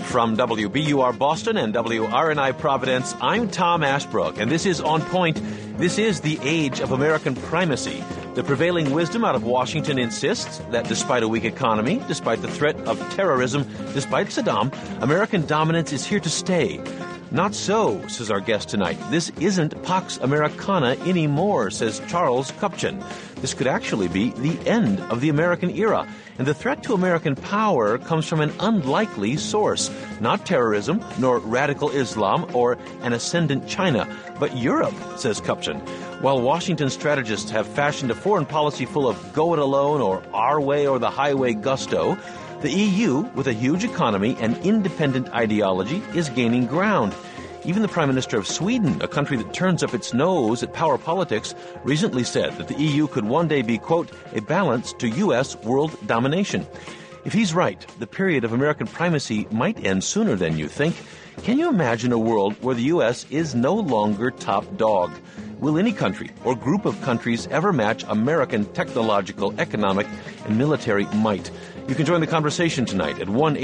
From WBUR Boston and WRNI Providence, I'm Tom Ashbrook, and this is On Point. This is the age of American primacy. The prevailing wisdom out of Washington insists that despite a weak economy, despite the threat of terrorism, despite Saddam, American dominance is here to stay. Not so, says our guest tonight. This isn't Pax Americana anymore, says Charles Kupchan. This could actually be the end of the American era. And the threat to American power comes from an unlikely source. Not terrorism, nor radical Islam, or an ascendant China, but Europe, says Kupchan. While Washington strategists have fashioned a foreign policy full of go it alone or our way or the highway gusto, the EU, with a huge economy and independent ideology, is gaining ground. Even the Prime Minister of Sweden, a country that turns up its nose at power politics, recently said that the EU could one day be, quote, a balance to U.S. world domination. If he's right, the period of American primacy might end sooner than you think. Can you imagine a world where the U.S. is no longer top dog? Will any country or group of countries ever match American technological, economic, and military might? You can join the conversation tonight at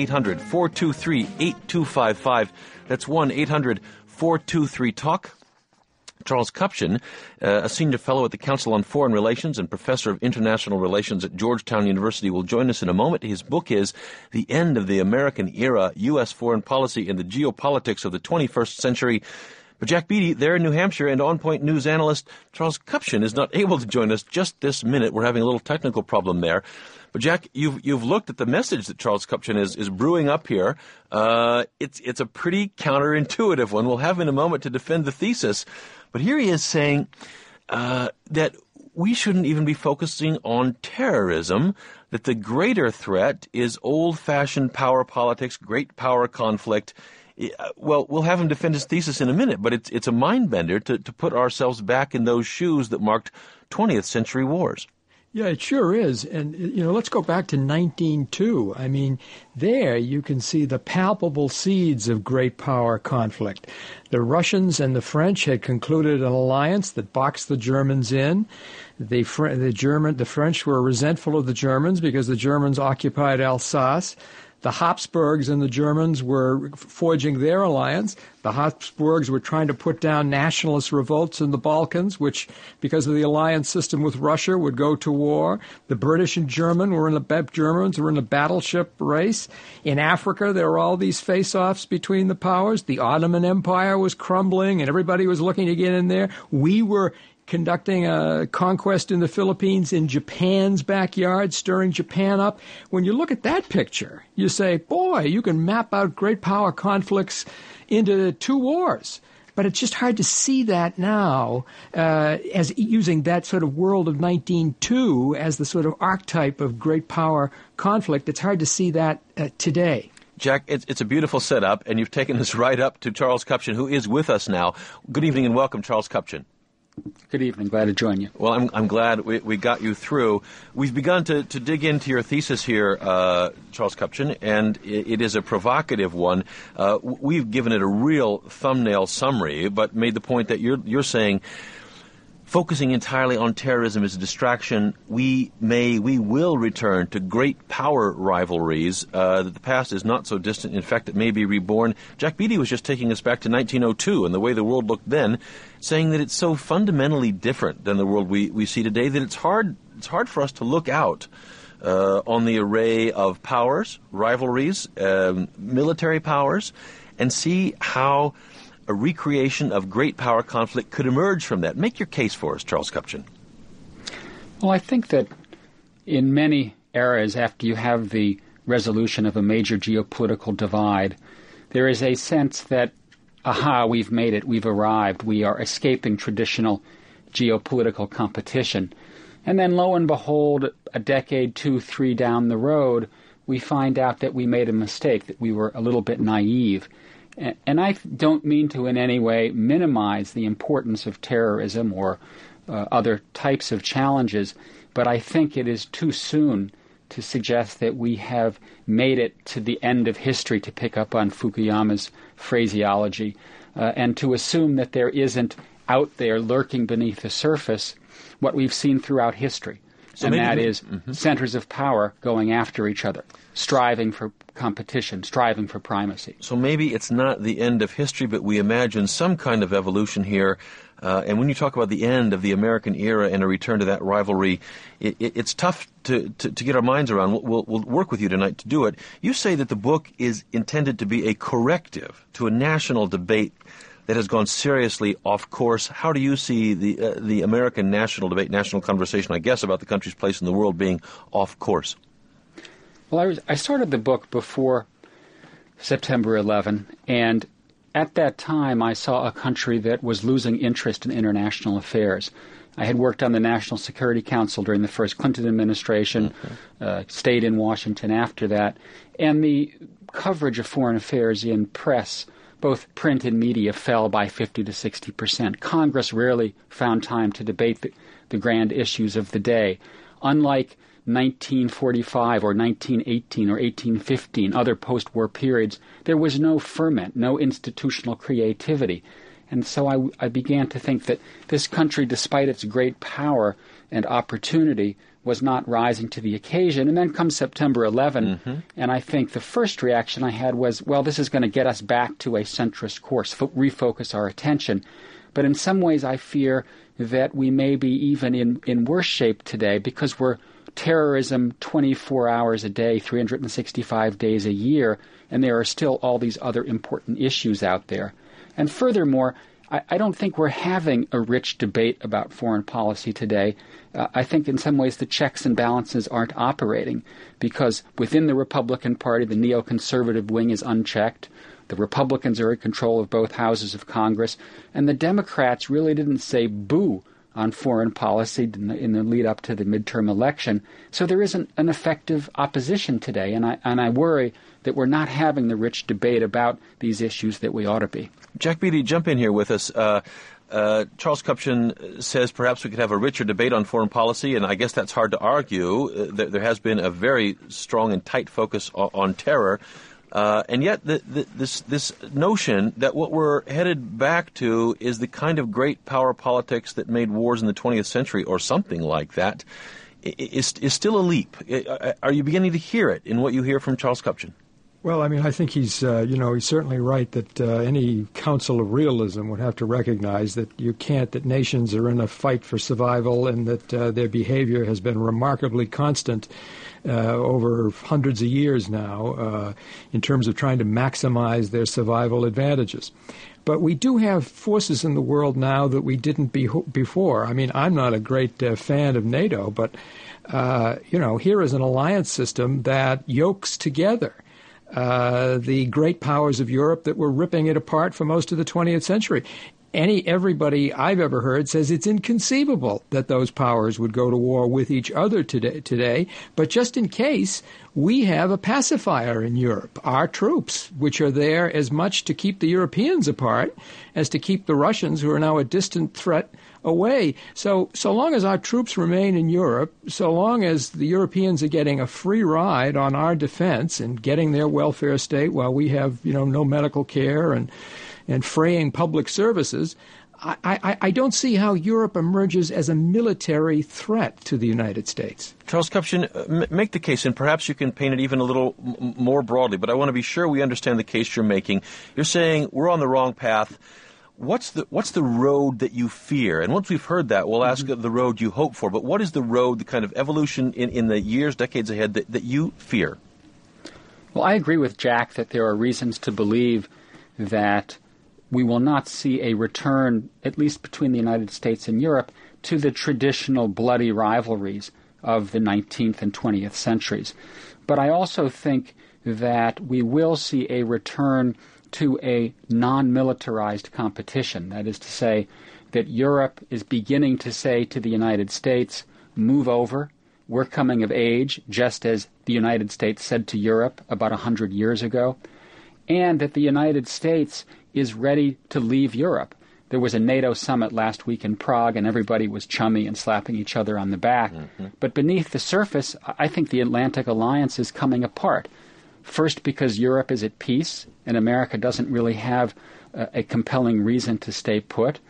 1-800-423-8255. That's 1-800-423-TALK. Charles Kupchan, a senior fellow at the Council on Foreign Relations and professor of international relations at Georgetown University, will join us in a moment. His book is The End of the American Era, U.S. Foreign Policy and the Geopolitics of the 21st Century. But Jack Beatty, there in New Hampshire, and On Point News analyst Charles Kupchan is not able to join us just this minute. We're having a little technical problem there. But Jack, you've looked at the message that Charles Kupchan is brewing up here. It's a pretty counterintuitive one. We'll have him in a moment to defend the thesis. But here he is saying that we shouldn't even be focusing on terrorism, that the greater threat is old-fashioned power politics, great power conflict. Well, we'll have him defend his thesis in a minute, but it's a mind-bender to put ourselves back in those shoes that marked 20th century wars. Yeah, it sure is. And, let's go back to 1902. I mean, there you can see the palpable seeds of great power conflict. The Russians and the French had concluded an alliance that boxed the Germans in. The French were resentful of the Germans because the Germans occupied Alsace. The Habsburgs and the Germans were forging their alliance. The Habsburgs were trying to put down nationalist revolts in the Balkans, which, because of the alliance system with Russia, would go to war. The British and Germans were in a battleship race. In Africa, there were all these face-offs between the powers. The Ottoman Empire was crumbling, and everybody was looking to get in there. We were conducting a conquest in the Philippines in Japan's backyard, stirring Japan up. When you look at that picture, you say, boy, you can map out great power conflicts into two wars. But it's just hard to see that now as using that sort of world of 1902 as the sort of archetype of great power conflict. It's hard to see that today. Jack, it's a beautiful setup, and you've taken us right up to Charles Kupchan, who is with us now. Good evening and welcome, Charles Kupchan. Good evening. Glad to join you. Well, I'm glad we got you through. We've begun to dig into your thesis here, Charles Kupchan, and it is a provocative one. We've given it a real thumbnail summary, but made the point that you're saying focusing entirely on terrorism is a distraction. We will return to great power rivalries. That the past is not so distant. In fact, it may be reborn. Jack Beatty was just taking us back to 1902 and the way the world looked then, saying that it's so fundamentally different than the world we see today that it's hard for us to look out on the array of powers, rivalries, military powers, and see how a recreation of great power conflict could emerge from that. Make your case for us, Charles Kupchan. Well, I think that in many eras, after you have the resolution of a major geopolitical divide, there is a sense that, we've made it, we've arrived, we are escaping traditional geopolitical competition. And then, lo and behold, a decade, 2, 3 down the road, we find out that we made a mistake, that we were a little bit naive. And I don't mean to in any way minimize the importance of terrorism or other types of challenges, but I think it is too soon to suggest that we have made it to the end of history, to pick up on Fukuyama's phraseology, and to assume that there isn't out there lurking beneath the surface what we've seen throughout history. that is centers of power going after each other, striving for competition, striving for primacy. So maybe it's not the end of history, but we imagine some kind of evolution here. And when you talk about the end of the American era and a return to that rivalry, it's tough to get our minds around. We'll work with you tonight to do it. You say that the book is intended to be a corrective to a national debate that has gone seriously off course. How do you see the American national debate, national conversation, I guess, about the country's place in the world being off course? Well, I started the book before September 11, and at that time I saw a country that was losing interest in international affairs. I had worked on the National Security Council during the first Clinton administration, stayed in Washington after that, and the coverage of foreign affairs in press, both print and media, fell by 50 to 60%. Congress rarely found time to debate the grand issues of the day. Unlike 1945 or 1918 or 1815, other post-war periods, there was no ferment, no institutional creativity. And so I began to think that this country, despite its great power and opportunity, was not rising to the occasion. And then comes September 11, and I think the first reaction I had was, well, this is going to get us back to a centrist course, refocus our attention. But in some ways I fear that we may be even in worse shape today because we're terrorism 24 hours a day, 365 days a year, and there are still all these other important issues out there. And furthermore, I don't think we're having a rich debate about foreign policy today. I think in some ways the checks and balances aren't operating because within the Republican Party, the neoconservative wing is unchecked. The Republicans are in control of both houses of Congress, and the Democrats really didn't say boo on foreign policy in the lead up to the midterm election. So there isn't an effective opposition today, and I worry that we're not having the rich debate about these issues that we ought to be. Jack Beatty, jump in here with us. Charles Kupchan says perhaps we could have a richer debate on foreign policy, and I guess that's hard to argue. There has been a very strong and tight focus on terror. And yet this notion that what we're headed back to is the kind of great power politics that made wars in the 20th century or something like that is still a leap. Are you beginning to hear it in what you hear from Charles Kupchan? Well, I mean, I think he's certainly right that any council of realism would have to recognize that that nations are in a fight for survival and that their behavior has been remarkably constant over hundreds of years now in terms of trying to maximize their survival advantages. But we do have forces in the world now that we didn't before. I mean, I'm not a great fan of NATO, but, here is an alliance system that yokes together the great powers of Europe that were ripping it apart for most of the 20th century. Everybody I've ever heard says it's inconceivable that those powers would go to war with each other today. But just in case, we have a pacifier in Europe, our troops, which are there as much to keep the Europeans apart as to keep the Russians, who are now a distant threat, away. So long as our troops remain in Europe, so long as the Europeans are getting a free ride on our defense and getting their welfare state while we have, no medical care and fraying public services, I don't see how Europe emerges as a military threat to the United States. Charles Kupchan, make the case, and perhaps you can paint it even a little more broadly, but I want to be sure we understand the case you're making. You're saying we're on the wrong path. What's the road that you fear? And once we've heard that, we'll ask the road you hope for. But what is the road, the kind of evolution in the years, decades ahead that you fear? Well, I agree with Jack that there are reasons to believe that we will not see a return, at least between the United States and Europe, to the traditional bloody rivalries of the 19th and 20th centuries. But I also think that we will see a return to a non-militarized competition. That is to say that Europe is beginning to say to the United States, move over, we're coming of age, just as the United States said to Europe about 100 years ago, and that the United States is ready to leave Europe. There was a NATO summit last week in Prague, and everybody was chummy and slapping each other on the back. But beneath the surface, I think the Atlantic Alliance is coming apart. First, because Europe is at peace, and America doesn't really have a compelling reason to stay put.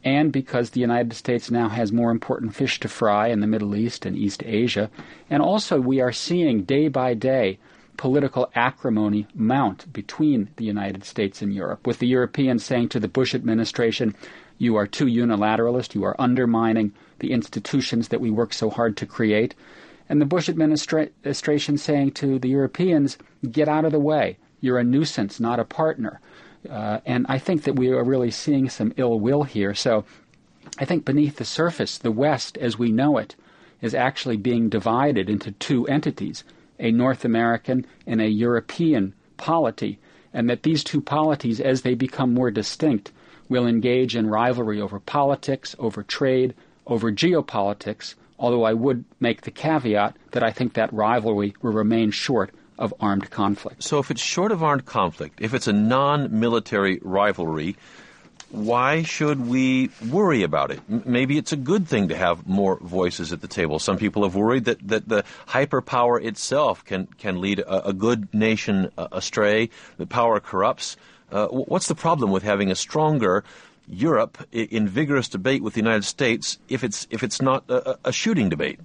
and because the United States now has more important fish to fry in the Middle East and East Asia. And also we are seeing day by day political acrimony mount between the United States and Europe, with the Europeans saying to the Bush administration, you are too unilateralist, you are undermining the institutions that we work so hard to create. And the Bush administration saying to the Europeans, get out of the way. You're a nuisance, not a partner. And I think that we are really seeing some ill will here. So I think beneath the surface, the West, as we know it, is actually being divided into two entities, a North American and a European polity, and that these two polities, as they become more distinct, will engage in rivalry over politics, over trade, over geopolitics, although I would make the caveat that I think that rivalry will remain short of armed conflict. So if it's short of armed conflict, if it's a non-military rivalry, why should we worry about it? Maybe it's a good thing to have more voices at the table. Some people have worried that the hyperpower itself can lead a good nation astray, that power corrupts. What's the problem with having a stronger Europe in vigorous debate with the United States if it's not a shooting debate?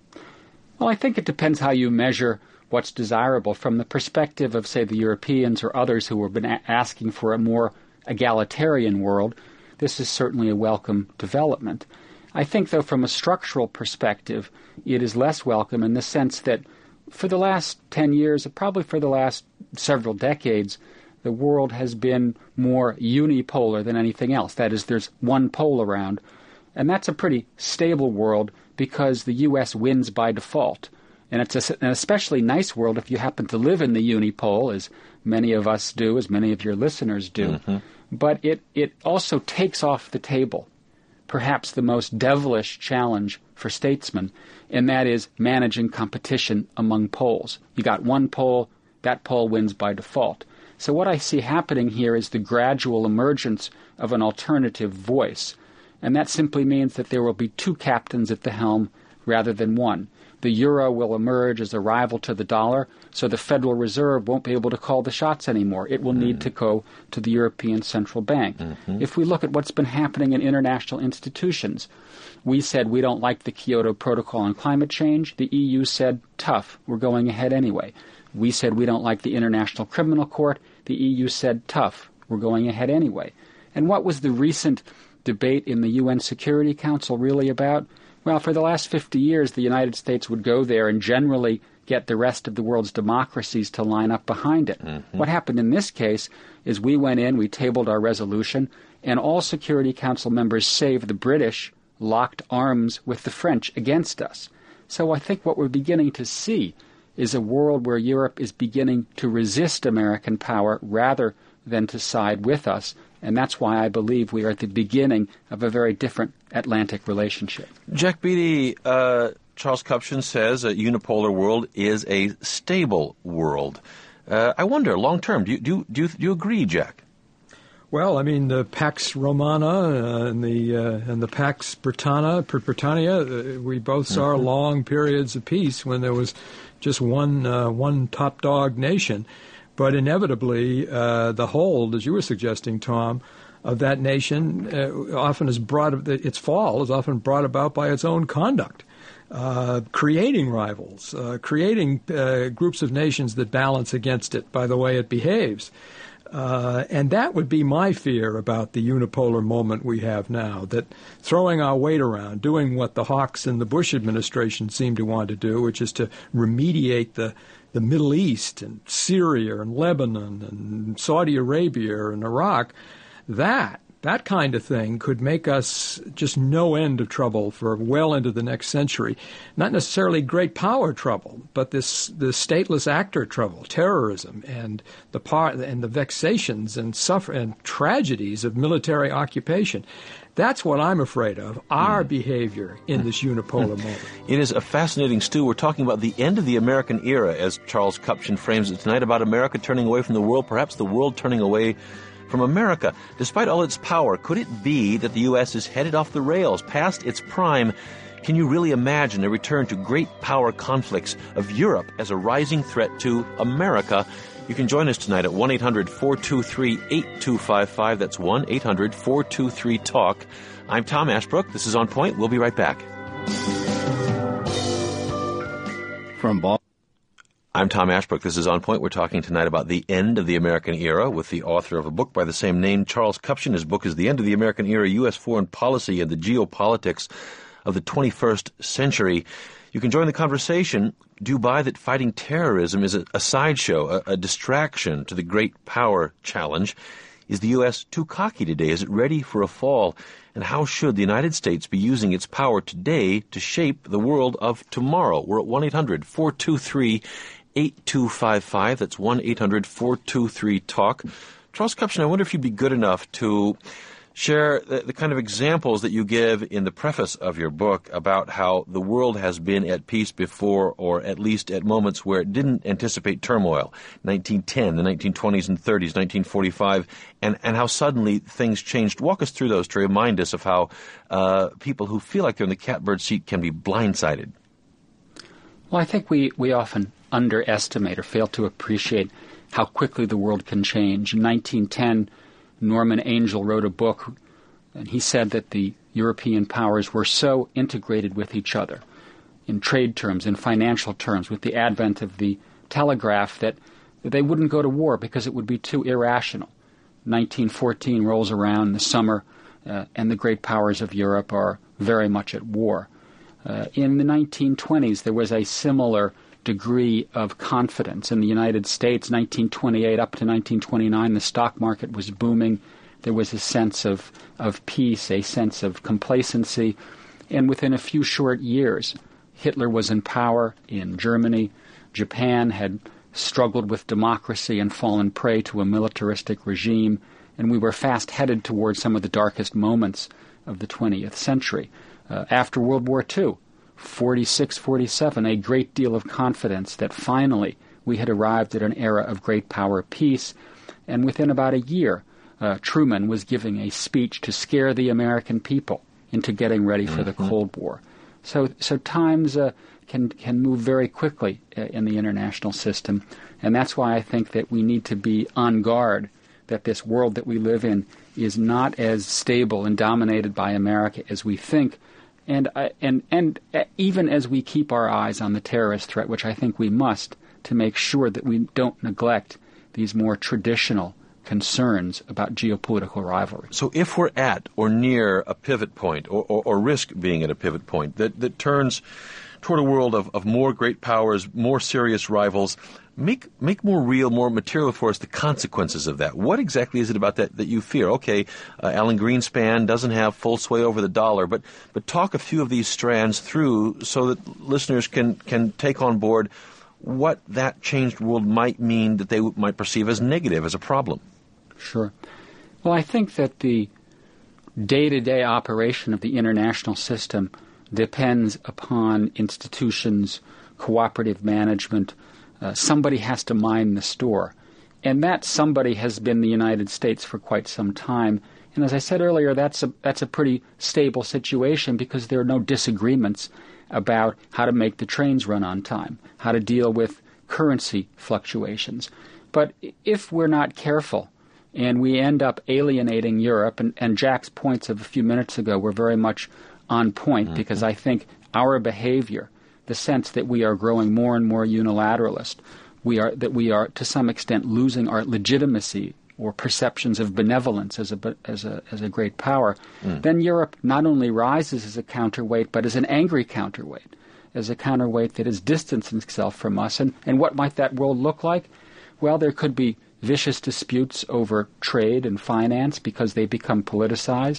Well, I think it depends how you measure what's desirable. From the perspective of, say, the Europeans or others who have been asking for a more egalitarian world, this is certainly a welcome development. I think, though, from a structural perspective, it is less welcome in the sense that for the last 10 years, probably for the last several decades, the world has been more unipolar than anything else. That is, there's one pole around. And that's a pretty stable world because the U.S. wins by default. And it's an especially nice world if you happen to live in the unipole, as many of us do, as many of your listeners do. Mm-hmm. But it also takes off the table perhaps the most devilish challenge for statesmen, and that is managing competition among poles. You got one pole, that pole wins by default. So what I see happening here is the gradual emergence of an alternative voice, and that simply means that there will be two captains at the helm rather than one. The euro will emerge as a rival to the dollar, so the Federal Reserve won't be able to call the shots anymore. It will need to go to the European Central Bank. Mm-hmm. If we look at what's been happening in international institutions, we said we don't like the Kyoto Protocol on climate change. The EU said, tough, we're going ahead anyway. We said we don't like the International Criminal Court. The EU said, tough, we're going ahead anyway. And what was the recent debate in the UN Security Council really about? Well, for the last 50 years, the United States would go there and generally get the rest of the world's democracies to line up behind it. Mm-hmm. What happened in this case is we went in, we tabled our resolution, and all Security Council members, save the British, locked arms with the French against us. So I think what we're beginning to see is a world where Europe is beginning to resist American power rather than to side with us. And that's why I believe we are at the beginning of a very different Atlantic relationship. Jack Beatty, Charles Kupchan says a unipolar world is a stable world. I wonder, long term, do you agree, Jack? Well, I mean, the Pax Romana and the Pax Britannia, we both saw mm-hmm. long periods of peace when there was just one top dog nation. But inevitably, the hold, as you were suggesting, Tom, of that nation often is its fall is often brought about by its own conduct, creating rivals, creating groups of nations that balance against it by the way it behaves. And that would be my fear about the unipolar moment we have now, that throwing our weight around, doing what the hawks in the Bush administration seem to want to do, which is to remediate the Middle East and Syria and Lebanon and Saudi Arabia and Iraq, that kind of thing could make us just no end of trouble for well into the next century. Not necessarily great power trouble, but the stateless actor trouble, terrorism, and the vexations and tragedies of military occupation. That's what I'm afraid of, our behavior in this unipolar moment. It is a fascinating stew. We're talking about the end of the American era, as Charles Kupchan frames it tonight, about America turning away from the world, perhaps the world turning away from America. Despite all its power, could it be that the U.S. is headed off the rails, past its prime? Can you really imagine a return to great power conflicts of Europe as a rising threat to America You can join us tonight at 1-800-423-8255. That's 1-800-423-TALK. I'm Tom Ashbrook. This is On Point. We'll be right back. From Boston. I'm Tom Ashbrook. This is On Point. We're talking tonight about the end of the American era with the author of a book by the same name, Charles Kupchan. His book is The End of the American Era, U.S. Foreign Policy and the Geopolitics of the 21st Century. You can join the conversation. Do buy that fighting terrorism is a sideshow, a distraction to the great power challenge. Is the U.S. too cocky today? Is it ready for a fall? And how should the United States be using its power today to shape the world of tomorrow? We're at 1-800-423-8255. That's 1-800-423-TALK. Charles Kupchan, I wonder if you'd be good enough to share the kind of examples that you give in the preface of your book about how the world has been at peace before, or at least at moments where it didn't anticipate turmoil. 1910, the 1920s and 30s, 1945, and how suddenly things changed. Walk us through those to remind us of how people who feel like they're in the catbird seat can be blindsided. Well, I think we often underestimate or fail to appreciate how quickly the world can change. In 1910, Norman Angell wrote a book, and he said that the European powers were so integrated with each other in trade terms, in financial terms, with the advent of the telegraph, that they wouldn't go to war because it would be too irrational. 1914 rolls around, the summer, and the great powers of Europe are very much at war. In the 1920s, there was a similar degree of confidence. In the United States, 1928 up to 1929, the stock market was booming. There was a sense of peace, a sense of complacency. And within a few short years, Hitler was in power in Germany. Japan had struggled with democracy and fallen prey to a militaristic regime. And we were fast headed towards some of the darkest moments of the 20th century. After World War II, 46, 47, a great deal of confidence that finally we had arrived at an era of great power peace. And within about a year, Truman was giving a speech to scare the American people into getting ready for the Cold War. So times can move very quickly in the international system. And that's why I think that we need to be on guard that this world that we live in is not as stable and dominated by America as we think. And even as we keep our eyes on the terrorist threat, which I think we must, to make sure that we don't neglect these more traditional concerns about geopolitical rivalry. So if we're at or near a pivot point, or risk being at a pivot point, that turns toward a world of more great powers, more serious rivals, make more real, more material for us the consequences of that. What exactly is it about that you fear? Okay, Alan Greenspan doesn't have full sway over the dollar, but talk a few of these strands through so that listeners can take on board what that changed world might mean that they might perceive as negative, as a problem. Sure. Well, I think that the day-to-day operation of the international system depends upon institutions, cooperative management. Somebody has to mind the store. And that somebody has been the United States for quite some time. And as I said earlier, that's a pretty stable situation because there are no disagreements about how to make the trains run on time, how to deal with currency fluctuations. But if we're not careful and we end up alienating Europe, and Jack's points of a few minutes ago were very much on point, because I think our behavior, the sense that we are growing more and more unilateralist, we are to some extent losing our legitimacy or perceptions of benevolence as a great power, then Europe not only rises as a counterweight, but as an angry counterweight, as a counterweight that is distancing itself from us. And what might that world look like? Well, there could be vicious disputes over trade and finance because they become politicized.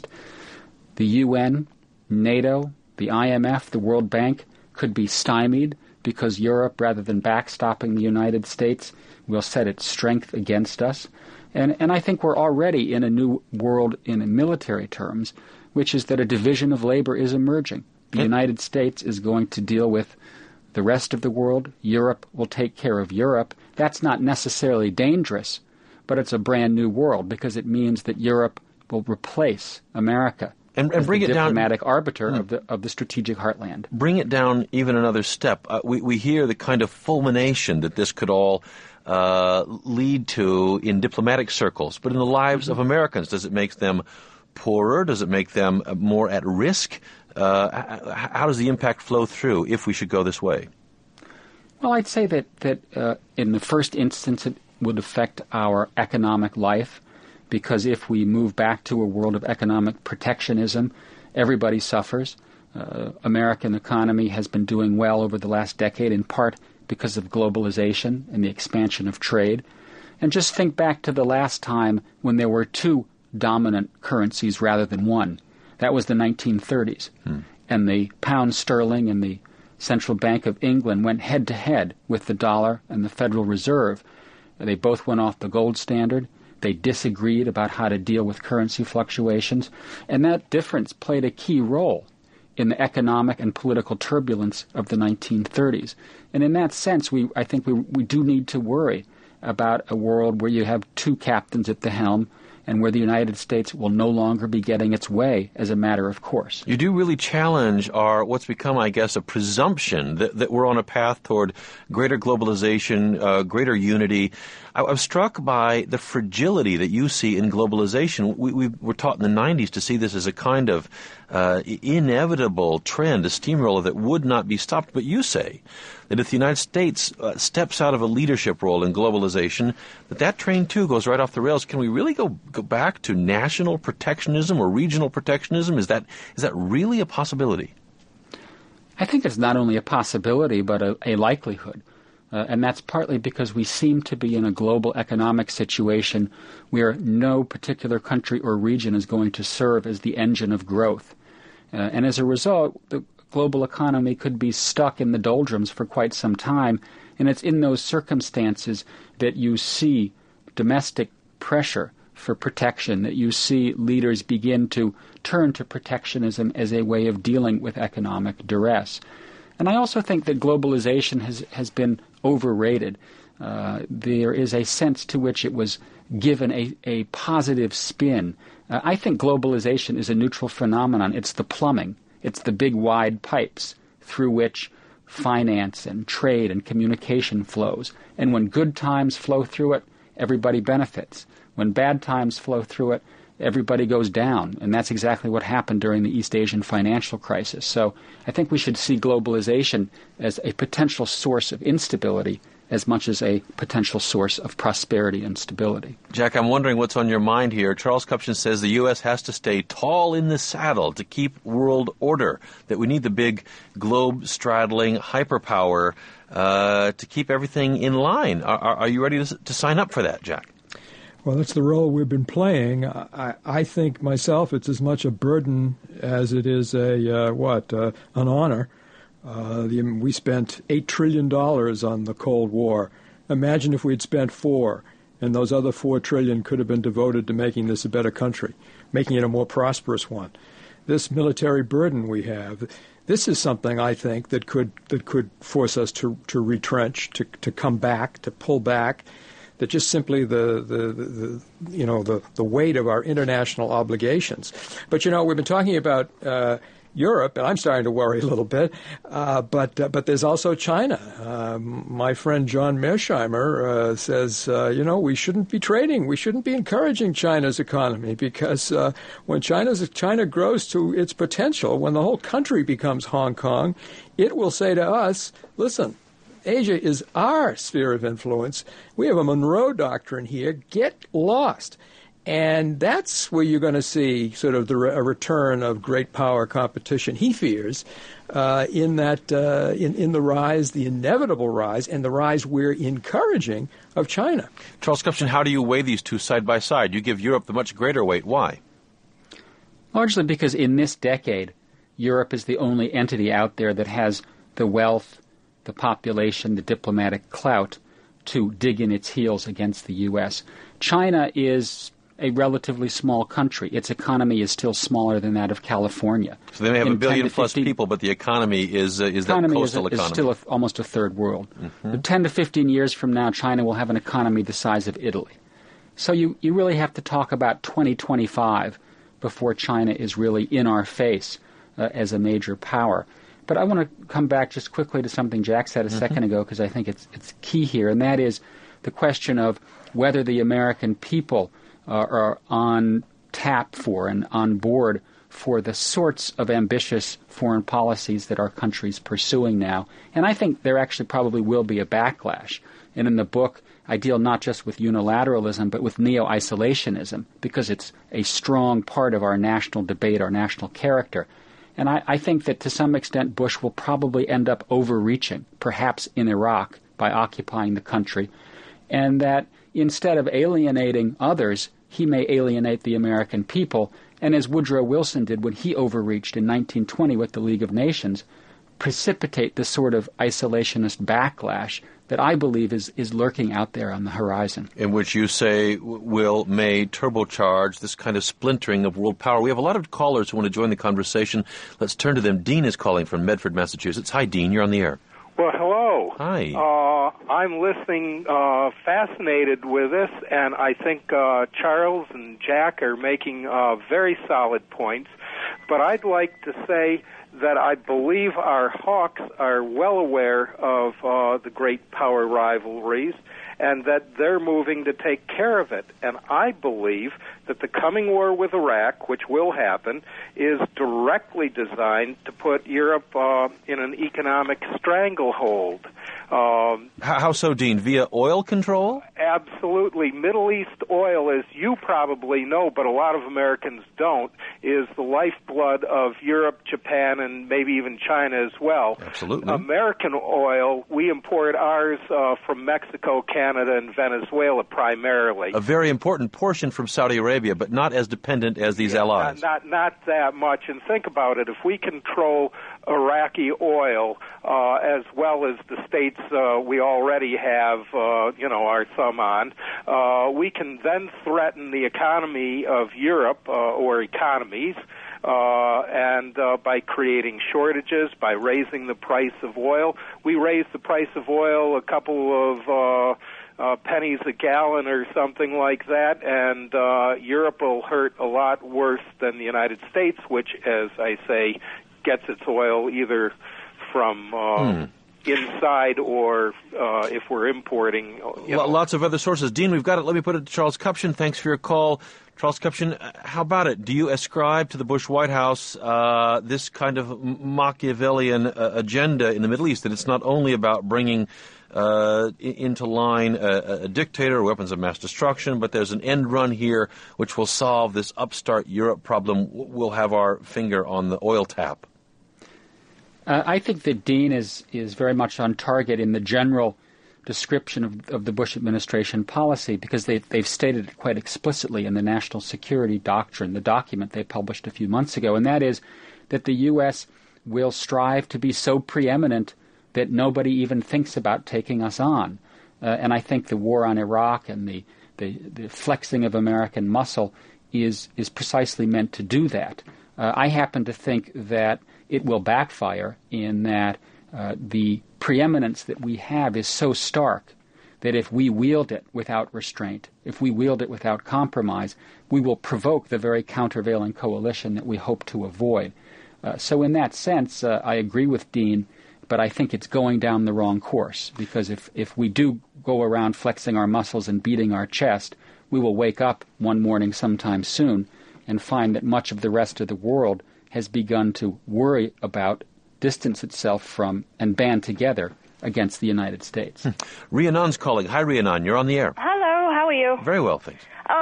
The UN, NATO, the IMF, the World Bank could be stymied because Europe, rather than backstopping the United States, will set its strength against us. And I think we're already in a new world in military terms, which is that a division of labor is emerging. The United States is going to deal with the rest of the world. Europe will take care of Europe. That's not necessarily dangerous, but it's a brand new world because it means that Europe will replace America and as bring the it down, diplomatic arbiter of the strategic heartland. Bring it down even another step. We hear the kind of fulmination that this could all lead to in diplomatic circles, but in the lives of Americans? Does it make them poorer? Does it make them more at risk? How does the impact flow through if we should go this way? Well, I'd say that in the first instance it would affect our economic life, because if we move back to a world of economic protectionism, everybody suffers. American economy has been doing well over the last decade, in part because of globalization and the expansion of trade. And just think back to the last time when there were two dominant currencies rather than one. That was the 1930s. And the pound sterling and the Central Bank of England went head-to-head with the dollar and the Federal Reserve. They both went off the gold standard. They disagreed about how to deal with currency fluctuations. And that difference played a key role in the economic and political turbulence of the 1930s. And in that sense, I think we do need to worry about a world where you have two captains at the helm and where the United States will no longer be getting its way as a matter of course. You do really challenge what's become, I guess, a presumption that we're on a path toward greater globalization, greater unity. I was struck by the fragility that you see in globalization. We were taught in the 90s to see this as a kind of inevitable trend, a steamroller that would not be stopped. But you say that if the United States steps out of a leadership role in globalization, that train too goes right off the rails. Can we really go back to national protectionism or regional protectionism? Is that really a possibility? I think it's not only a possibility, but a likelihood. And that's partly because we seem to be in a global economic situation where no particular country or region is going to serve as the engine of growth. And as a result, the global economy could be stuck in the doldrums for quite some time. And it's in those circumstances that you see domestic pressure for protection, that you see leaders begin to turn to protectionism as a way of dealing with economic duress. And I also think that globalization has been overrated. There is a sense to which it was given a positive spin. I think globalization is a neutral phenomenon. It's the plumbing. It's the big wide pipes through which finance and trade and communication flows. And when good times flow through it, everybody benefits. When bad times flow through it, everybody goes down. And that's exactly what happened during the East Asian financial crisis. So I think we should see globalization as a potential source of instability as much as a potential source of prosperity and stability. Jack, I'm wondering what's on your mind here. Charles Kupchan says the U.S. has to stay tall in the saddle to keep world order, that we need the big globe-straddling hyperpower to keep everything in line. Are you ready to sign up for that, Jack? Well, that's the role we've been playing. I think myself it's as much a burden as it is an honor. We spent $8 trillion on the Cold War. Imagine if we'd spent $4 trillion, and those other $4 trillion could have been devoted to making this a better country, making it a more prosperous one. This military burden we have, this is something I think that could force us to retrench, to come back, to pull back. That just simply the weight of our international obligations. But we've been talking about Europe, and I'm starting to worry a little bit. But there's also China. My friend John Mearsheimer says, we shouldn't be trading. We shouldn't be encouraging China's economy because when China grows to its potential, when the whole country becomes Hong Kong, it will say to us, listen, Asia is our sphere of influence. We have a Monroe Doctrine here. Get lost. And that's where you're going to see sort of a return of great power competition, he fears, in the rise, the inevitable rise, and the rise we're encouraging of China. Charles Kupchan, how do you weigh these two side by side? You give Europe the much greater weight. Why? Largely because in this decade, Europe is the only entity out there that has the wealth, the population, the diplomatic clout to dig in its heels against the U.S. China is a relatively small country. Its economy is still smaller than that of California. So they may have 1 billion plus people, but the economy is that coastal economy. Is still almost a third world. Mm-hmm. 10 to 15 years from now, China will have an economy the size of Italy. So you really have to talk about 2025 before China is really in our face as a major power. But I want to come back just quickly to something Jack said a second ago because I think it's key here, and that is the question of whether the American people are on tap for and on board for the sorts of ambitious foreign policies that our country's pursuing now. And I think there actually probably will be a backlash. And in the book, I deal not just with unilateralism, but with neo-isolationism, because it's a strong part of our national debate, our national character. And I think that to some extent Bush will probably end up overreaching, perhaps in Iraq, by occupying the country, and that instead of alienating others, he may alienate the American people, and as Woodrow Wilson did when he overreached in 1920 with the League of Nations, precipitate the sort of isolationist backlash that I believe is lurking out there on the horizon. In which you say may turbocharge this kind of splintering of world power. We have a lot of callers who want to join the conversation. Let's turn to them. Dean is calling from Medford, Massachusetts. Hi, Dean. You're on the air. Well, hello. Hi. I'm listening, fascinated with this, and I think Charles and Jack are making very solid points. But I'd like to say that I believe our hawks are well aware of the great power rivalries, and that they're moving to take care of it. And I believe that the coming war with Iraq, which will happen, is directly designed to put Europe in an economic stranglehold. How so, Dean? Via oil control? Absolutely. Middle East oil, as you probably know, but a lot of Americans don't, is the lifeblood of Europe, Japan, and maybe even China as well. Absolutely. American oil, we import ours from Mexico, Canada, and Venezuela primarily. A very important portion from Saudi Arabia, but not as dependent as these allies. Not that much. And think about it. If we control Iraqi oil as well as the states we already have, our thumb on, we can then threaten the economy of Europe or economies. And by creating shortages, by raising the price of oil. We raised the price of oil a couple of pennies a gallon or something like that, and Europe will hurt a lot worse than the United States, which, as I say, gets its oil either from inside or if we're importing. Lots of other sources. Dean, we've got it. Let me put it to Charles Kupchan. Thanks for your call. Charles Kupchan, how about it? Do you ascribe to the Bush White House this kind of Machiavellian agenda in the Middle East, that it's not only about bringing into line a dictator or weapons of mass destruction, but there's an end run here which will solve this upstart Europe problem? We'll have our finger on the oil tap. I think that Dean is very much on target in the general description of the Bush administration policy, because they've stated it quite explicitly in the National Security Doctrine, the document they published a few months ago, and that is that the U.S. will strive to be so preeminent that nobody even thinks about taking us on. And I think the war on Iraq and the flexing of American muscle is precisely meant to do that. I happen to think that it will backfire in that the preeminence that we have is so stark that if we wield it without restraint, if we wield it without compromise, we will provoke the very countervailing coalition that we hope to avoid. So in that sense, I agree with Dean, but I think it's going down the wrong course, because if we do go around flexing our muscles and beating our chest, we will wake up one morning sometime soon and find that much of the rest of the world has begun to worry about, distance itself from, and band together against the United States. Rhiannon's calling. Hi, Rhiannon. You're on the air. Hello. How are you? Very well, thanks.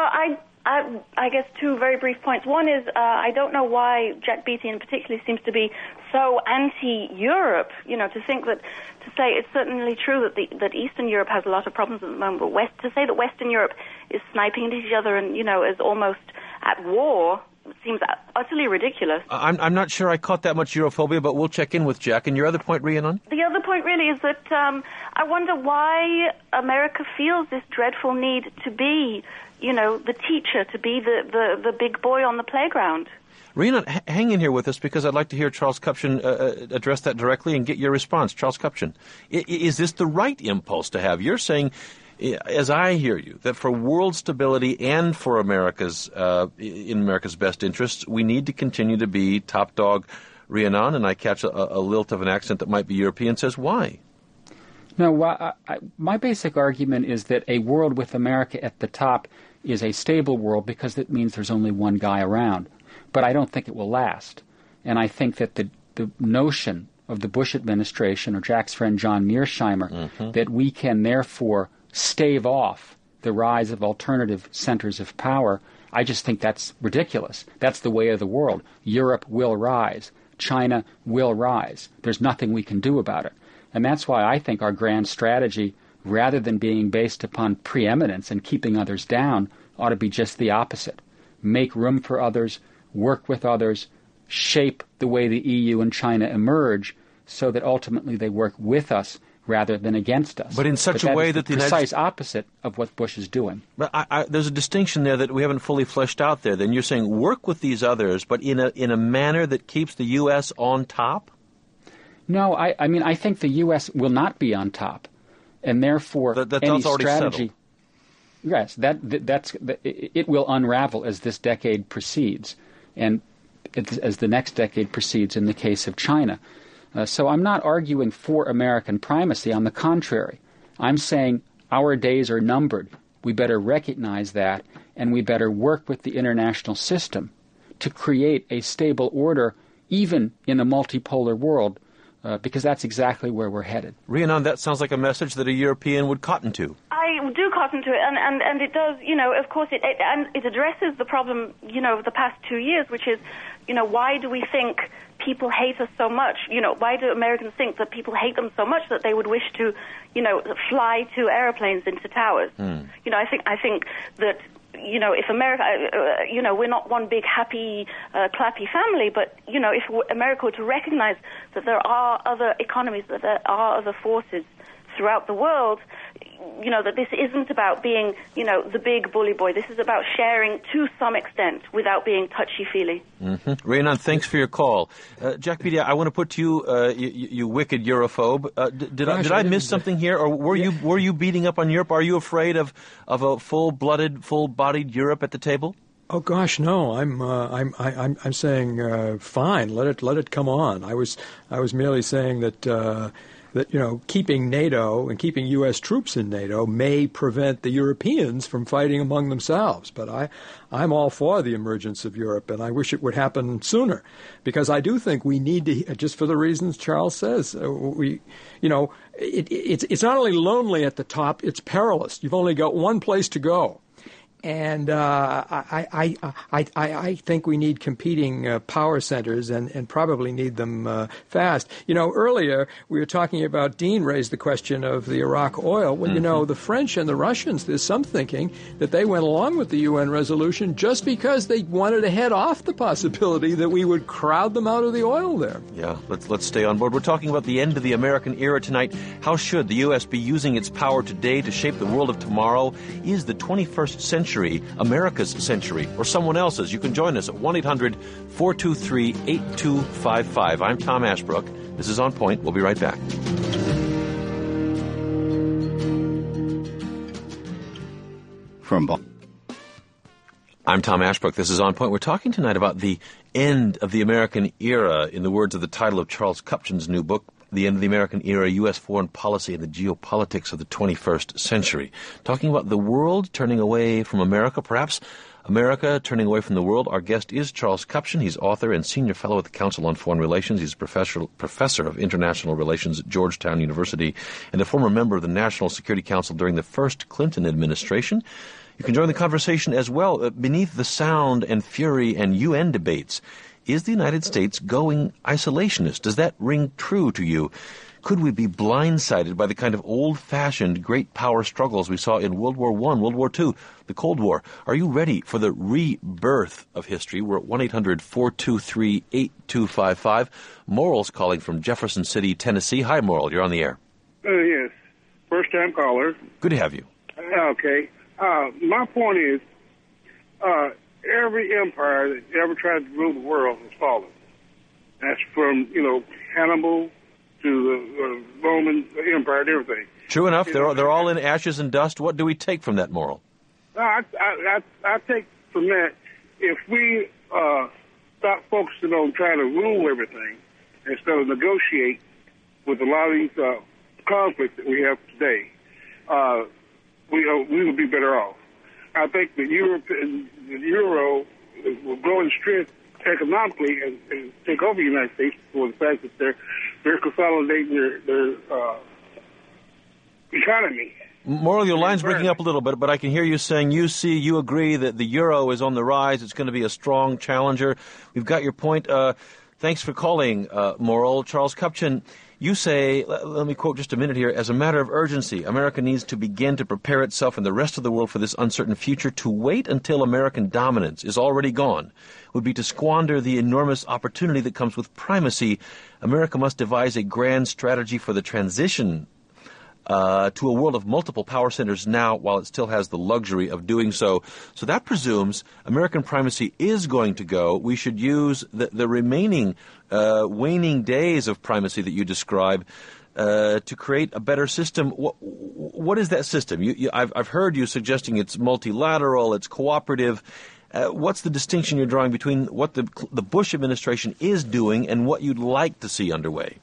I guess two very brief points. One is I don't know why Jack Beatty in particular seems to be so anti-Europe. To think that, to say it's certainly true that Eastern Europe has a lot of problems at the moment, but to say that Western Europe is sniping at each other and is almost at war seems utterly ridiculous. I'm not sure I caught that much Europhobia, but we'll check in with Jack. And your other point, Rhiannon? The other point really is that I wonder why America feels this dreadful need to be, the teacher, to be the big boy on the playground. Rhiannon, hang in here with us, because I'd like to hear Charles Kupchan address that directly and get your response. Charles Kupchan, is this the right impulse to have? You're saying, as I hear you, that for world stability and for America's in America's best interests, we need to continue to be top dog. Rhiannon, and I catch a lilt of an accent that might be European, says why? No, my basic argument is that a world with America at the top is a stable world because it means there's only one guy around. But I don't think it will last. And I think that the notion of the Bush administration or Jack's friend John Mearsheimer that we can therefore stave off the rise of alternative centers of power, I just think that's ridiculous. That's the way of the world. Europe will rise. China will rise. There's nothing we can do about it. And that's why I think our grand strategy, rather than being based upon preeminence and keeping others down, ought to be just the opposite. Make room for others, work with others, shape the way the EU and China emerge so that ultimately they work with us rather than against us. But in such a way that the precise opposite of what Bush is doing. But there's a distinction there that we haven't fully fleshed out there. Then you're saying work with these others, but in a manner that keeps the U.S. on top? No, I mean, I think the U.S. will not be on top, and therefore any strategy. Yes, it will unravel as this decade proceeds, and as the next decade proceeds in the case of China. So I'm not arguing for American primacy. On the contrary, I'm saying our days are numbered. We better recognize that, and we better work with the international system to create a stable order, even in a multipolar world, because that's exactly where we're headed. Rhiannon, that sounds like a message that a European would cotton to. I do cotton to it, and it does, of course, it addresses the problem, of the past 2 years, which is, why do we think people hate us so much? Why do Americans think that people hate them so much that they would wish to, fly two airplanes into towers? I think that, if America, we're not one big happy, clappy family, but, if America were to recognize that there are other economies, that there are other forces throughout the world, that this isn't about being, the big bully boy. This is about sharing to some extent without being touchy-feely. Rhiannon, thanks for your call. Jack Beatty, I want to put to you, you wicked Europhobe. Did I miss something here, or were you beating up on Europe? Are you afraid of a full-blooded, full-bodied Europe at the table? Oh gosh, no! I'm saying fine. Let it come on. I was merely saying that keeping NATO and keeping U.S. troops in NATO may prevent the Europeans from fighting among themselves. But I'm all for the emergence of Europe, and I wish it would happen sooner, because I do think we need to, just for the reasons Charles says, it's not only lonely at the top, it's perilous. You've only got one place to go. And I think we need competing power centers and probably need them fast. Earlier we were talking about, Dean raised the question of the Iraq oil. Well, the French and the Russians, there's some thinking that they went along with the UN resolution just because they wanted to head off the possibility that we would crowd them out of the oil there. Yeah, let's stay on board. We're talking about the end of the American era tonight. How should the U.S. be using its power today to shape the world of tomorrow? Is the 21st century America's century, or someone else's? You can join us at 1-800-423-8255. I'm Tom Ashbrook. This is On Point. We'll be right back. I'm Tom Ashbrook. This is On Point. We're talking tonight about the end of the American era, in the words of the title of Charles Kupchan's new book, The End of the American Era, U.S. Foreign Policy and the Geopolitics of the 21st Century. Talking about the world turning away from America, perhaps America turning away from the world. Our guest is Charles Kupchan. He's author and senior fellow at the Council on Foreign Relations. He's professor of international relations at Georgetown University and a former member of the National Security Council during the first Clinton administration. You can join the conversation as well. Beneath the sound and fury and UN debates, is the United States going isolationist? Does that ring true to you? Could we be blindsided by the kind of old-fashioned great power struggles we saw in World War I, World War II, the Cold War? Are you ready for the rebirth of history? We're at 1-800-423-8255. Moral's calling from Jefferson City, Tennessee. Hi, Moral. You're on the air. Yes. First-time caller. Good to have you. Okay. My point is, every empire that ever tried to rule the world has fallen. That's from, Hannibal to the Roman Empire and everything. True enough. They're all in ashes and dust. What do we take from that, Moral? I take from that, if we stop focusing on trying to rule everything instead of negotiate with a lot of these conflict that we have today, we would be better off. I think the euro will grow in strength economically and take over the United States for the fact that they're consolidating their economy. Morrill, your line's breaking up a little bit, but I can hear you saying you agree that the euro is on the rise. It's going to be a strong challenger. We've got your point. Thanks for calling, Morrill. Charles Kupchan, you say, let me quote just a minute here, as a matter of urgency, America needs to begin to prepare itself and the rest of the world for this uncertain future. To wait until American dominance is already gone would be to squander the enormous opportunity that comes with primacy. America must devise a grand strategy for the transition to a world of multiple power centers now, while it still has the luxury of doing so. So that presumes American primacy is going to go. We should use the remaining waning days of primacy that you describe to create a better system. What is that system? I've heard you suggesting it's multilateral, it's cooperative. What's the distinction you're drawing between what the Bush administration is doing and what you'd like to see underway?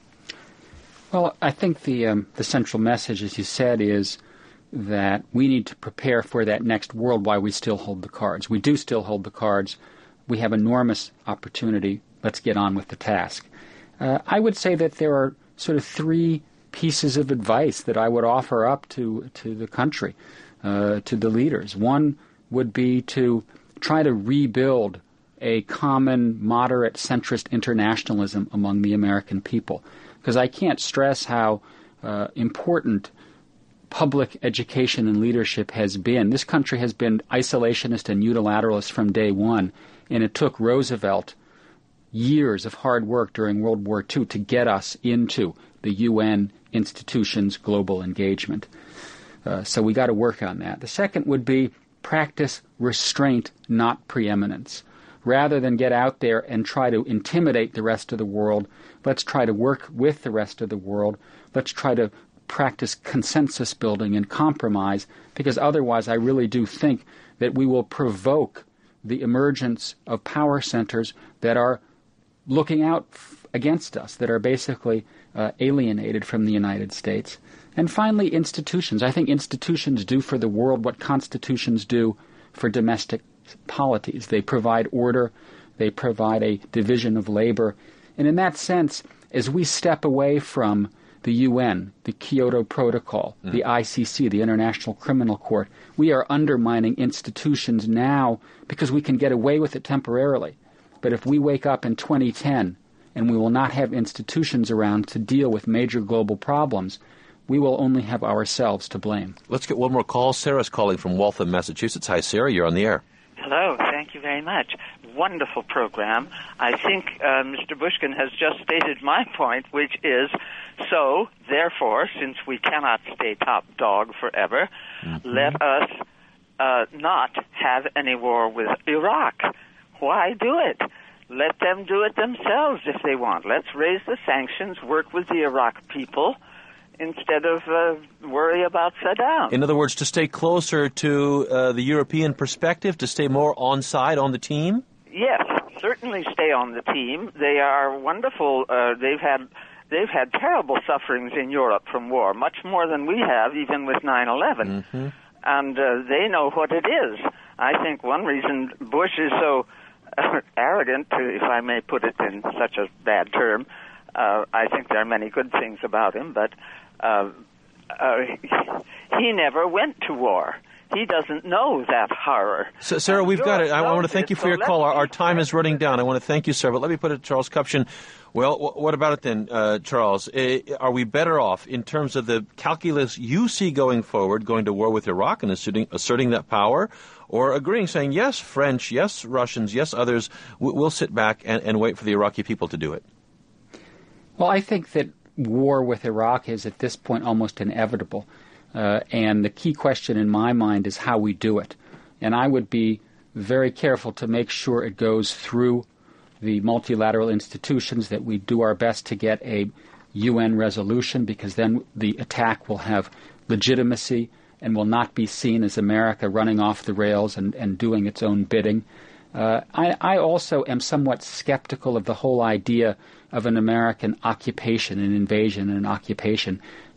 Well, I think the central message, as you said, is that we need to prepare for that next world while we still hold the cards. We do still hold the cards. We have enormous opportunity. Let's get on with the task. I would say that there are sort of three pieces of advice that I would offer up to the country, to the leaders. One would be to try to rebuild a common, moderate, centrist internationalism among the American people. Because I can't stress how important public education and leadership has been. This country has been isolationist and unilateralist from day one, and it took Roosevelt years of hard work during World War II to get us into the UN institutions' global engagement. So we got to work on that. The second would be practice restraint, not preeminence. Rather than get out there and try to intimidate the rest of the world, let's try to work with the rest of the world. Let's try to practice consensus building and compromise, because otherwise I really do think that we will provoke the emergence of power centers that are looking out against us, that are basically alienated from the United States. And finally, institutions. I think institutions do for the world what constitutions do for domestic polities. They provide order, they provide a division of labor, and in that sense, as we step away from the UN, the Kyoto Protocol, the ICC, the International Criminal Court, we are undermining institutions now because we can get away with it temporarily. But if we wake up in 2010 and we will not have institutions around to deal with major global problems, we will only have ourselves to blame. Let's get one more call. Sarah's calling from Waltham, Massachusetts. Hi, Sarah. You're on the air. Hello. Thank you very much. Wonderful program. I think Mr. Bushkin has just stated my point, which is, so, therefore, since we cannot stay top dog forever, let us not have any war with Iraq. Why do it? Let them do it themselves if they want. Let's raise the sanctions, work with the Iraq people, instead of worry about Saddam. In other words, to stay closer to the European perspective, to stay more on side, on the team? Yes, certainly stay on the team. They are wonderful. They've had terrible sufferings in Europe from war, much more than we have, even with 9/11. And they know what it is. I think one reason Bush is so arrogant, if I may put it in such a bad term, I think there are many good things about him, but he never went to war. He doesn't know that horror. So, Sarah, we've got it. I want to thank you for your call. Our time is running down. I want to thank you, Sarah. But let me put it to Charles Kupchan. Well, what about it then, Charles? Are we better off in terms of the calculus you see going forward, going to war with Iraq and asserting that power, or agreeing, saying, yes, French, yes, Russians, yes, others, we'll sit back and wait for the Iraqi people to do it? Well, I think that war with Iraq is at this point almost inevitable. And the key question in my mind is how we do it. And I would be very careful to make sure it goes through the multilateral institutions, that we do our best to get a UN resolution, because then the attack will have legitimacy and will not be seen as America running off the rails and doing its own bidding. I also am somewhat skeptical of the whole idea of an American occupation, an invasion and an occupation.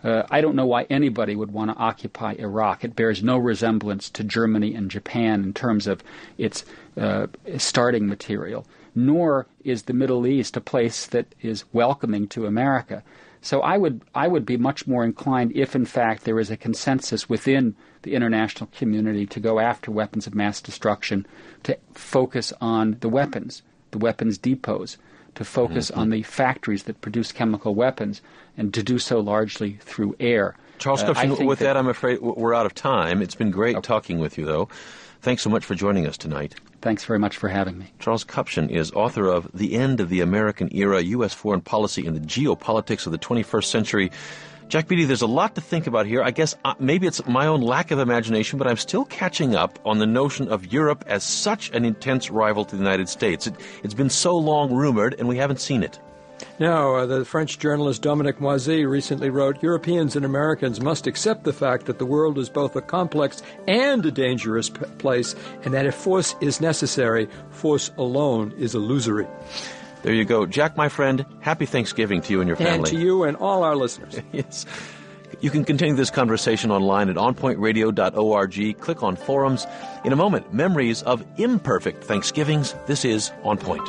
I don't know why anybody would want to occupy Iraq. It bears no resemblance to Germany and Japan in terms of its starting material, nor is the Middle East a place that is welcoming to America. So I would be much more inclined, if in fact there is a consensus within the international community to go after weapons of mass destruction, to focus on the weapons depots, to focus on the factories that produce chemical weapons, and to do so largely through air. Charles Kupchan, with that, I'm afraid we're out of time. It's been great talking with you, though. Thanks so much for joining us tonight. Thanks very much for having me. Charles Kupchan is author of The End of the American Era, U.S. Foreign Policy and the Geopolitics of the 21st Century. Jack Beatty, there's a lot to think about here. I guess maybe it's my own lack of imagination, but I'm still catching up on the notion of Europe as such an intense rival to the United States. It's been so long rumored, and we haven't seen it. Now, the French journalist Dominique Moisy recently wrote, Europeans and Americans must accept the fact that the world is both a complex and a dangerous place, and that if force is necessary, force alone is illusory. There you go. Jack, my friend, happy Thanksgiving to you and your family. And to you and all our listeners. Yes. You can continue this conversation online at onpointradio.org. Click on forums. In a moment, memories of imperfect Thanksgivings. This is On Point.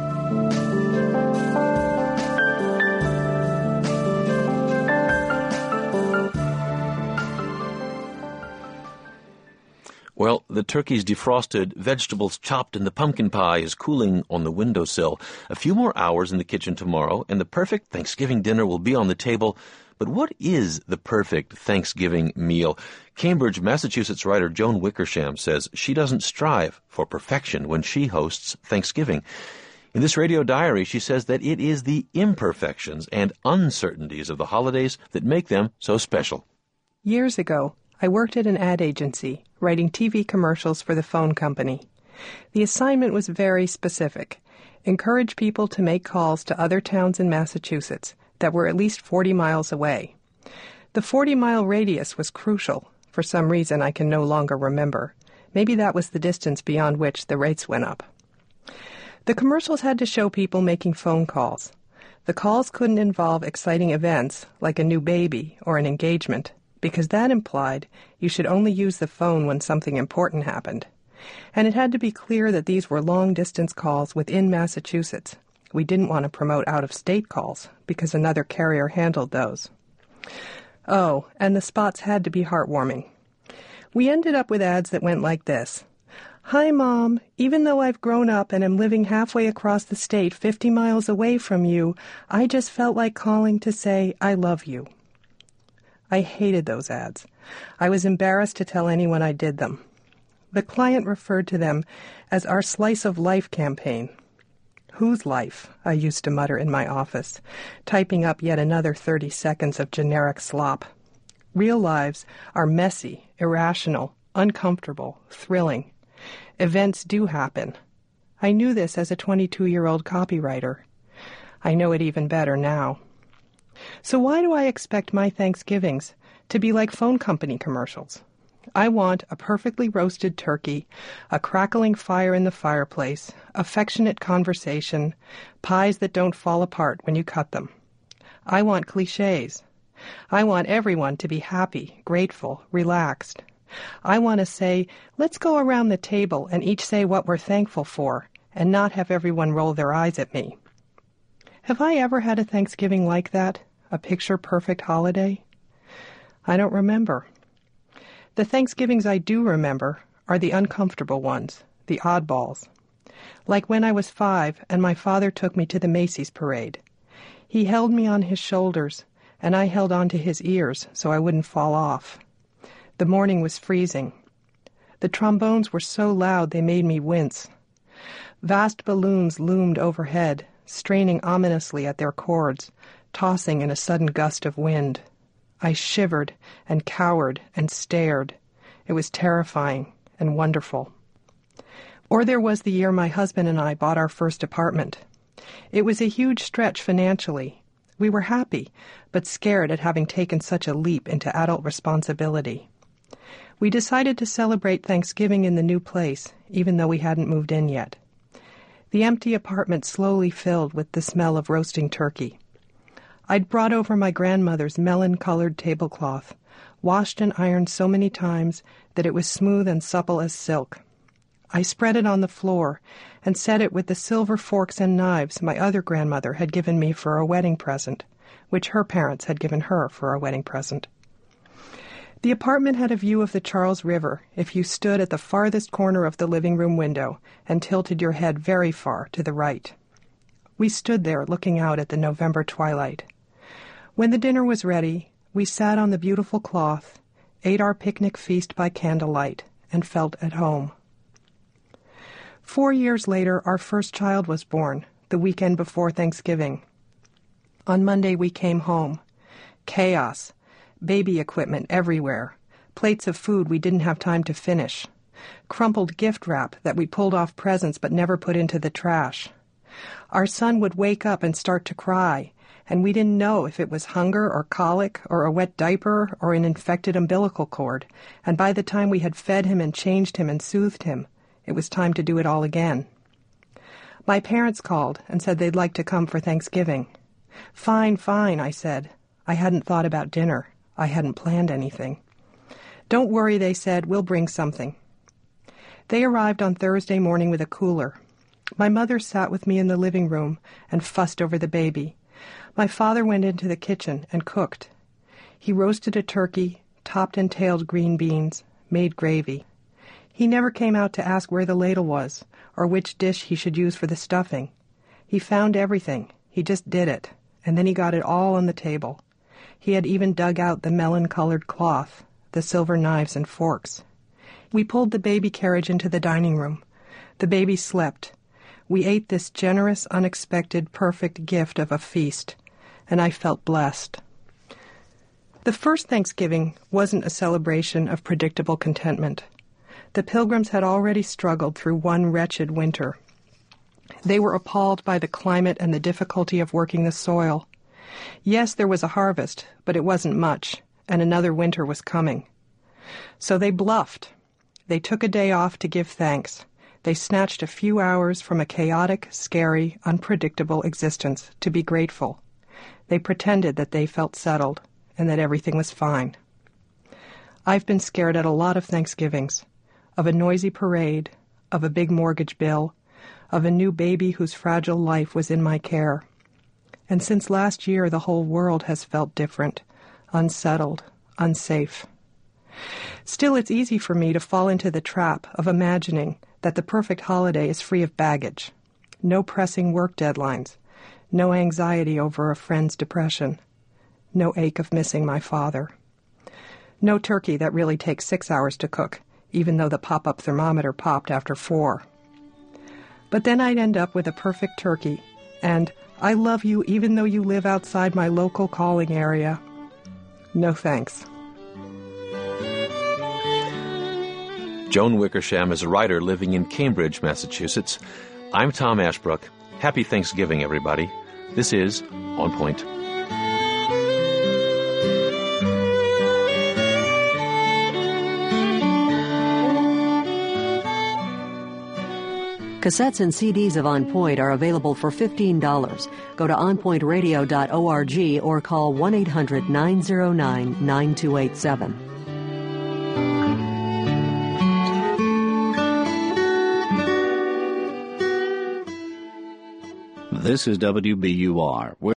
Well, the turkey's defrosted, vegetables chopped, and the pumpkin pie is cooling on the windowsill. A few more hours in the kitchen tomorrow, and the perfect Thanksgiving dinner will be on the table. But what is the perfect Thanksgiving meal? Cambridge, Massachusetts writer Joan Wickersham says she doesn't strive for perfection when she hosts Thanksgiving. In this radio diary, she says that it is the imperfections and uncertainties of the holidays that make them so special. Years ago, I worked at an ad agency, writing TV commercials for the phone company. The assignment was very specific. Encourage people to make calls to other towns in Massachusetts that were at least 40 miles away. The 40-mile radius was crucial, for some reason I can no longer remember. Maybe that was the distance beyond which the rates went up. The commercials had to show people making phone calls. The calls couldn't involve exciting events like a new baby or an engagement, because that implied you should only use the phone when something important happened. And it had to be clear that these were long-distance calls within Massachusetts. We didn't want to promote out-of-state calls, because another carrier handled those. Oh, and the spots had to be heartwarming. We ended up with ads that went like this. Hi, Mom. Even though I've grown up and am living halfway across the state 50 miles away from you, I just felt like calling to say I love you. I hated those ads. I was embarrassed to tell anyone I did them. The client referred to them as our Slice of Life campaign. Whose life? I used to mutter in my office, typing up yet another 30 seconds of generic slop. Real lives are messy, irrational, uncomfortable, thrilling. Events do happen. I knew this as a 22-year-old copywriter. I know it even better now. So why do I expect my Thanksgivings to be like phone company commercials? I want a perfectly roasted turkey, a crackling fire in the fireplace, affectionate conversation, pies that don't fall apart when you cut them. I want cliches. I want everyone to be happy, grateful, relaxed. I want to say, let's go around the table and each say what we're thankful for, and not have everyone roll their eyes at me. Have I ever had a Thanksgiving like that? A picture-perfect holiday? I don't remember. The Thanksgivings I do remember are the uncomfortable ones, the oddballs. Like when I was 5 and my father took me to the Macy's parade. He held me on his shoulders, and I held on to his ears so I wouldn't fall off. The morning was freezing. The trombones were so loud they made me wince. Vast balloons loomed overhead, straining ominously at their cords, tossing in a sudden gust of wind. I shivered and cowered and stared. It was terrifying and wonderful. Or there was the year my husband and I bought our first apartment. It was a huge stretch financially. We were happy, but scared at having taken such a leap into adult responsibility. We decided to celebrate Thanksgiving in the new place, even though we hadn't moved in yet. The empty apartment slowly filled with the smell of roasting turkey. I'd brought over my grandmother's melon-colored tablecloth, washed and ironed so many times that it was smooth and supple as silk. I spread it on the floor and set it with the silver forks and knives my other grandmother had given me for a wedding present, which her parents had given her for a wedding present. The apartment had a view of the Charles River if you stood at the farthest corner of the living room window and tilted your head very far to the right. We stood there looking out at the November twilight. When the dinner was ready, we sat on the beautiful cloth, ate our picnic feast by candlelight, and felt at home. 4 years later, our first child was born, the weekend before Thanksgiving. On Monday, we came home. Chaos. Baby equipment everywhere. Plates of food we didn't have time to finish. Crumpled gift wrap that we pulled off presents but never put into the trash. Our son would wake up and start to cry, and we didn't know if it was hunger or colic or a wet diaper or an infected umbilical cord, and by the time we had fed him and changed him and soothed him, it was time to do it all again. My parents called and said they'd like to come for Thanksgiving. Fine, I said. I hadn't thought about dinner. I hadn't planned anything. Don't worry, they said, we'll bring something. They arrived on Thursday morning with a cooler. My mother sat with me in the living room and fussed over the baby. My father went into the kitchen and cooked. He roasted a turkey, topped and tailed green beans, made gravy. He never came out to ask where the ladle was or which dish he should use for the stuffing. He found everything. He just did it, and then he got it all on the table. He had even dug out the melon-colored cloth, the silver knives and forks. We pulled the baby carriage into the dining room. The baby slept. We ate this generous, unexpected, perfect gift of a feast, and I felt blessed. The first Thanksgiving wasn't a celebration of predictable contentment. The Pilgrims had already struggled through one wretched winter. They were appalled by the climate and the difficulty of working the soil. Yes, there was a harvest, but it wasn't much, and another winter was coming. So they bluffed. They took a day off to give thanks. They snatched a few hours from a chaotic, scary, unpredictable existence to be grateful. They pretended that they felt settled and that everything was fine. I've been scared at a lot of Thanksgivings, of a noisy parade, of a big mortgage bill, of a new baby whose fragile life was in my care. And since last year, the whole world has felt different, unsettled, unsafe. Still, it's easy for me to fall into the trap of imagining that the perfect holiday is free of baggage. No pressing work deadlines. No anxiety over a friend's depression. No ache of missing my father. No turkey that really takes 6 hours to cook, even though the pop-up thermometer popped after 4. But then I'd end up with a perfect turkey, and I love you even though you live outside my local calling area. No thanks. Joan Wickersham is a writer living in Cambridge, Massachusetts. I'm Tom Ashbrook. Happy Thanksgiving, everybody. This is On Point. Cassettes and CDs of On Point are available for $15. Go to onpointradio.org or call 1-800-909-9287. This is WBUR.